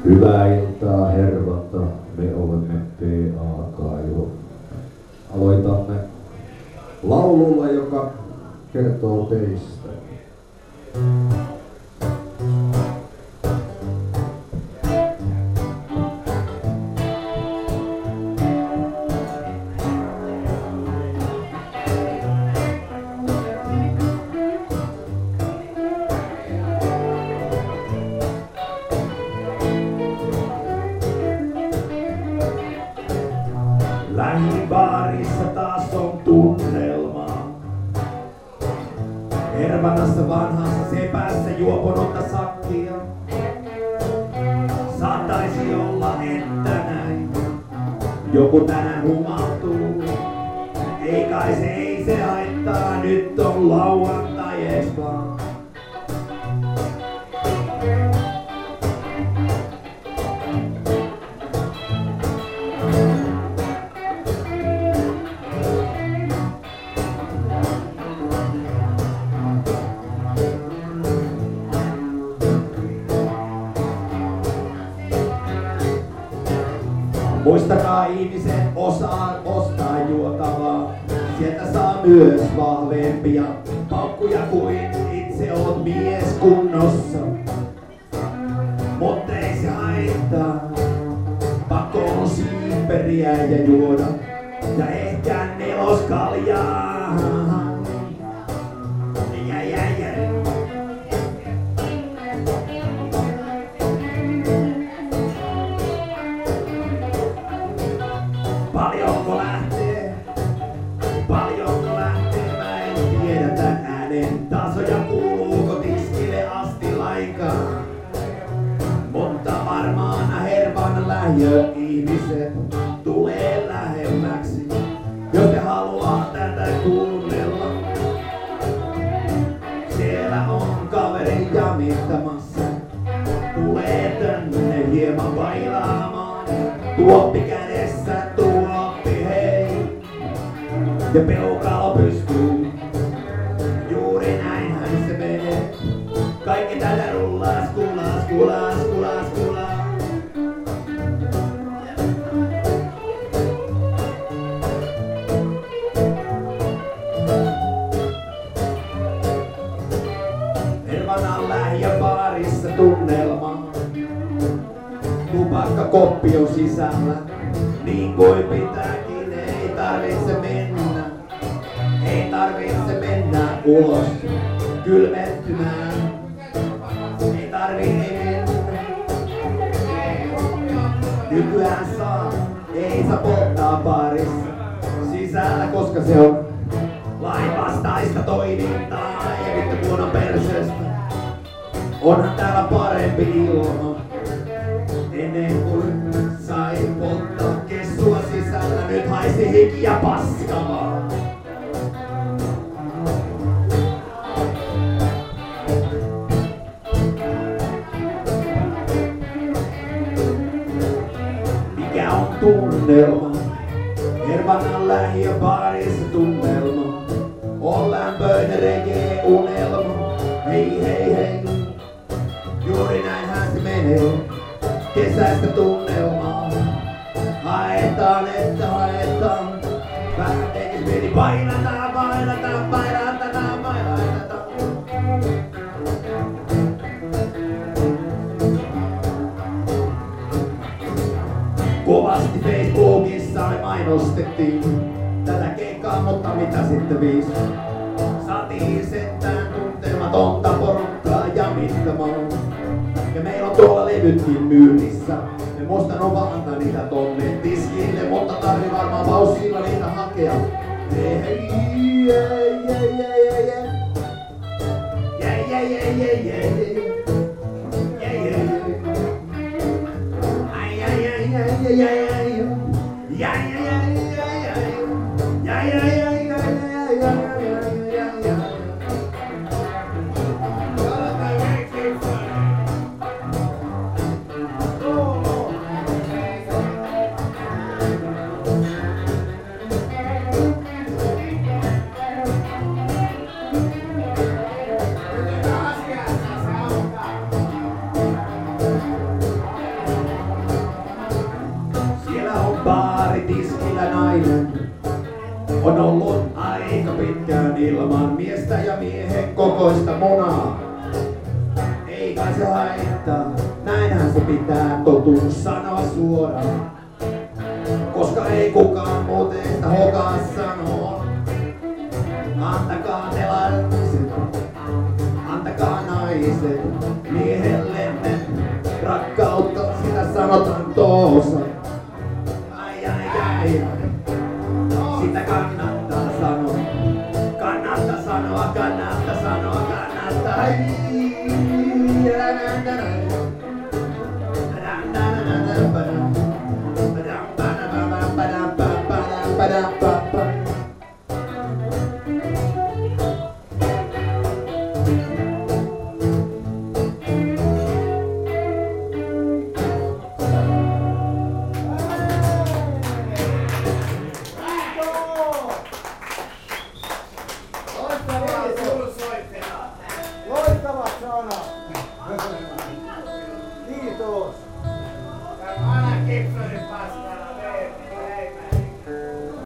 Hyvää iltaa, Hervanta. Me olemme PA-Kaivo. Aloitamme laululla, joka kertoo teistä. Lähibaarissa taas on tunnelma. Hervannassa vanhassa sepässä juoponutta sakkia. Saattaisi olla, että näin joku tänään humautuu. Ei kai se haittaa, nyt on lauantai ees vaan. Muistakaa ihmiset osaa ostaa juotavaa. Sieltä saa myös vahvempia paukkuja kuin itse oot mies kunnossa. Mutta ei se haittaa. Pakko on siiperiä ja juoda. Ja ehkä neloskaljaa. Paljonko lähtee, mä en tiedä tän äänen tasoja, kuuluuko tiskille asti lainkaan. Mutta varmaan Hervan lähiöihmiset tulee lähemmäksi, jos te haluaa tätä kuunnella. Siellä on kaveri jamittamassa, tulee tänne hieman bailaamaan. Tuoppi kädessä, tuoppi hei. Ja peukalo pystyy, juuri näinhän se menee. Kaikki täällä rullaa, skulaa, skulaa, skulaa, skulaa. Hervannan lähiöbaarissa tunnelma. Tupakkakoppi on sisällä, niin kuin pitääkin, ei tarvitse mennä. Ei tarvitse mennä ulos kylmettymään. Ei mennä. Nykyään ei saa polttaa baarissa sisällä, koska se on lainvastaista toimintaa. Ja vittu kun on perseestä. Onhan täällä parempi ilma. Ennen kuin sai polttaa kessua sisällä, nyt haisi hiki ja paskamaa. Tunnelma, Hervannan lähiöbaarissa tunnelma. On lämpöinen reggae-unelma. Hei hei hei, juuri näinhän se menee. Kesäistä tunnelmaa haetaan, että haetaan. Vähän tekis mieli bailataan, bailataan, bailataan, bailataan. Kovasti Facebookissa me mainostettiin tätä keikkaa, mutta mitä sitten viis? Saatiin sentään tuntematonta porukkaa jamittamaan. Ja meillä on tuolla levytkin myynnissä. Me muistan on antaa niitä tonne tiskille, mutta tarvii varmaan paussilla niitä hakea. Hei hei jei jei jei jei jei. Jei jei jei jei jei. Jei jei jei. ilman miestä ja miehen kokoista munaa. Ei kai se haittaa, näinhän se pitää totuus sanoa suoraan. Koska ei kukaan muu teistä hokaa sanoa. Antakaa ne lapset, antakaa naiset, miehellemme rakkautta, sitä sanotaan toosa. Ai ai ai, sitä kannattaa sanoa, kannattaa sanoa, kannattaa sanoa, kannattaa. Loistavat sanat. Kiitos.